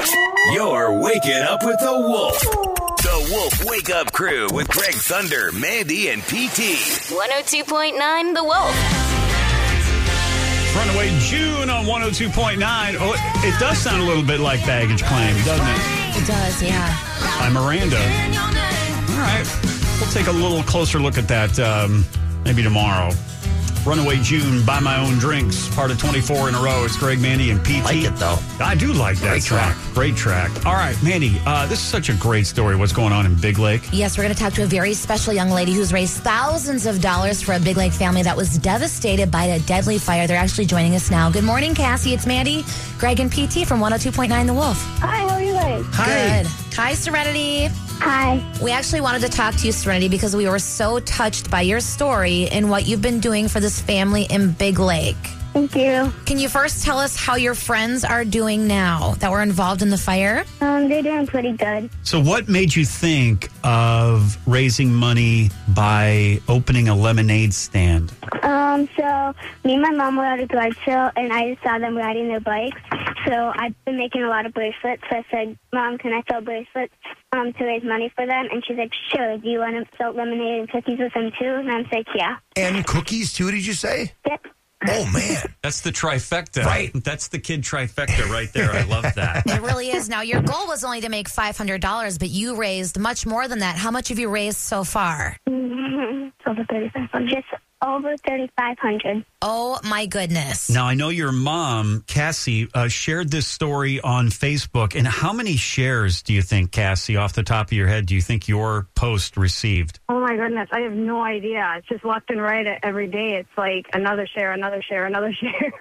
You're waking up with the Wolf. The Wolf Wake Up Crew with Greg Thunder, Mandy, and PT. 102.9 The Wolf. Runaway June on 102.9. Oh, it does sound a little bit like Baggage Claim, doesn't it? It does, yeah. By Miranda. All right. We'll take a little closer look at that maybe tomorrow. Runaway June, Buy My Own Drinks, part of 24 in a row. It's Greg, Mandy, and PT. I like it, though. I do like that track. Great track. All right, Mandy, this is such a great story. What's going on in Big Lake? Yes, we're going to talk to a very special young lady who's raised thousands of dollars for a Big Lake family that was devastated by a deadly fire. They're actually joining us now. Good morning, Cassie. It's Mandy, Greg, and PT from 102.9 The Wolf. Hi, how are you guys? Hi. Good. Hi, Serenity. Hi. We actually wanted to talk to you, Serenity, because we were so touched by your story and what you've been doing for this family in Big Lake. Thank you. Can you first tell us how your friends are doing now that were involved in the fire? They're doing pretty good. So what made you think of raising money by opening a lemonade stand? So me and my mom were at a garage sale, and I just saw them riding their bikes. So I've been making a lot of bracelets. So I said, Mom, can I sell bracelets to raise money for them? And she's like, sure. Do you want to sell lemonade and cookies with them too? And I'm like, yeah. And cookies, too, did you say? Yep. Oh, man. That's the trifecta. Right. That's the kid trifecta right there. I love that. It really is. Now, your goal was only to make $500, but you raised much more than that. How much have you raised so far? Over 3,500. Just over 3,500. Oh, my goodness. Now, I know your mom, Cassie, shared this story on Facebook. And how many shares do you think, Cassie, off the top of your head, do you think your post received? Oh, my goodness. I have no idea. It's just left and right every day. It's like another share, another share, another share.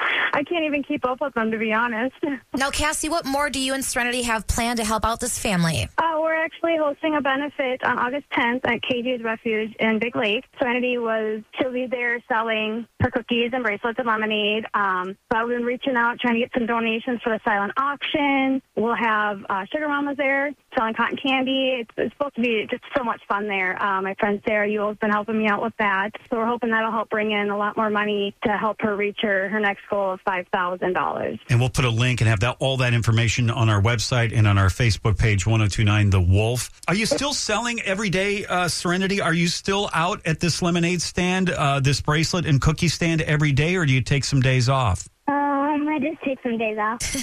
I can't even keep up with them, to be honest. Now, Cassie, what more do you and Serenity have planned to help out this family? We're actually hosting a benefit on August 10th at KJ's Refuge in Big Lake. Serenity she'll be there selling her cookies and bracelets and lemonade. So I've been reaching out, trying to get some donations for the silent auction. We'll have Sugar Mamas there selling cotton candy. It's supposed to be just so much fun there. My friend Sarah Yule's been helping me out with that. So we're hoping that'll help bring in a lot more money to help her reach her next goal of $5,000. And we'll put a link and have all that information on our website and on our Facebook page, 1029 The Wolf. Are you still selling every day, Serenity? Are you still out at this lemonade stand, this bracelet and cookie stand every day, or do you take some days off? I just take some days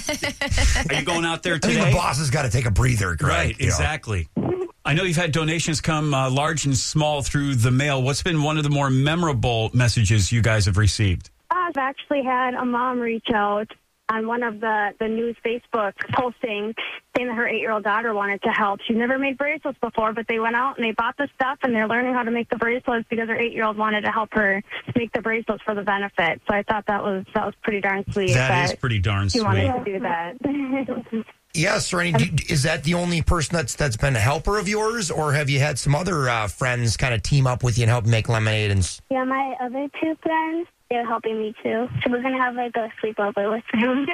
off. Are you going out there I today? think the boss has got to take a breather, Greg. Right, you know. exactly. I know you've had donations come large and small through the mail. What's been one of the more memorable messages you guys have received? I've actually had a mom reach out on one of the news Facebook postings saying that her 8-year-old daughter wanted to help. She's never made bracelets before, but they went out and they bought the stuff and they're learning how to make the bracelets because her 8-year-old wanted to help her make the bracelets for the benefit. So I thought that was pretty darn sweet. That is pretty darn she sweet. wanted to do that. Yes, Serenity, is that the only person that's been a helper of yours, or have you had some other friends kind of team up with you and help make lemonade? Yeah, my other two friends, they're helping me too. So we're going to have a sleepover with them.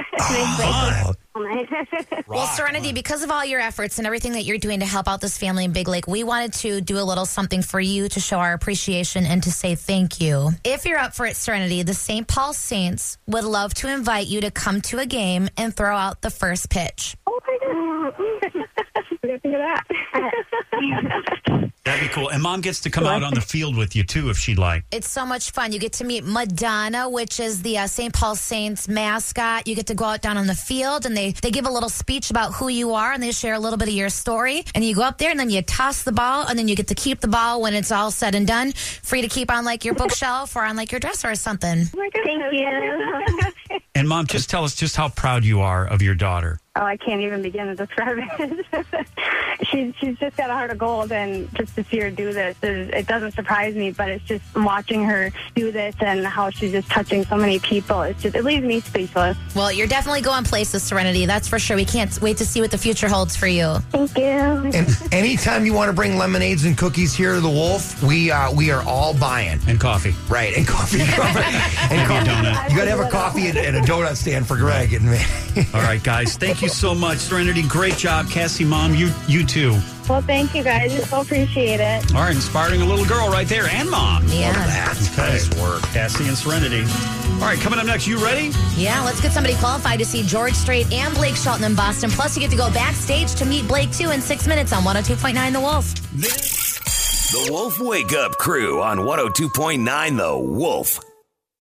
Well, Serenity, because of all your efforts and everything that you're doing to help out this family in Big Lake, we wanted to do a little something for you to show our appreciation and to say thank you. If you're up for it, Serenity, the St. Paul Saints would love to invite you to come to a game and throw out the first pitch. Oh, my God. We got to think of that. That'd be cool. And Mom gets to come out on the field with you, too, if she'd like. It's so much fun. You get to meet Madonna, which is the St. Paul Saints mascot. You get to go out down on the field, and they give a little speech about who you are, and they share a little bit of your story. And you go up there, and then you toss the ball, and then you get to keep the ball when it's all said and done. Free to keep on, like, your bookshelf or on, like, your dresser or something. Thank you. And, Mom, just tell us just how proud you are of your daughter. Oh, I can't even begin to describe it. She's just got a heart of gold, and just to see her do this, it doesn't surprise me, but it's just watching her do this and how she's just touching so many people. It leaves me speechless. Well, you're definitely going places, Serenity. That's for sure. We can't wait to see what the future holds for you. Thank you. And anytime you want to bring lemonades and cookies here to the Wolf, we are all buying. And coffee. Right, and coffee. and Maybe a donut. You got to have a coffee and a donut stand for Greg and me. All right, guys. Thank you so much. Serenity, great job. Cassie, Mom, you too. Well, thank you guys. It's so appreciated. appreciate it. All right, inspiring a little girl right there and mom. Yeah. Nice work. Cassie and Serenity. All right, coming up next, you ready? Yeah, let's get somebody qualified to see George Strait and Blake Shelton in Boston. Plus, you get to go backstage to meet Blake, too, in 6 minutes on 102.9 The Wolf. The Wolf Wake Up Crew on 102.9 The Wolf.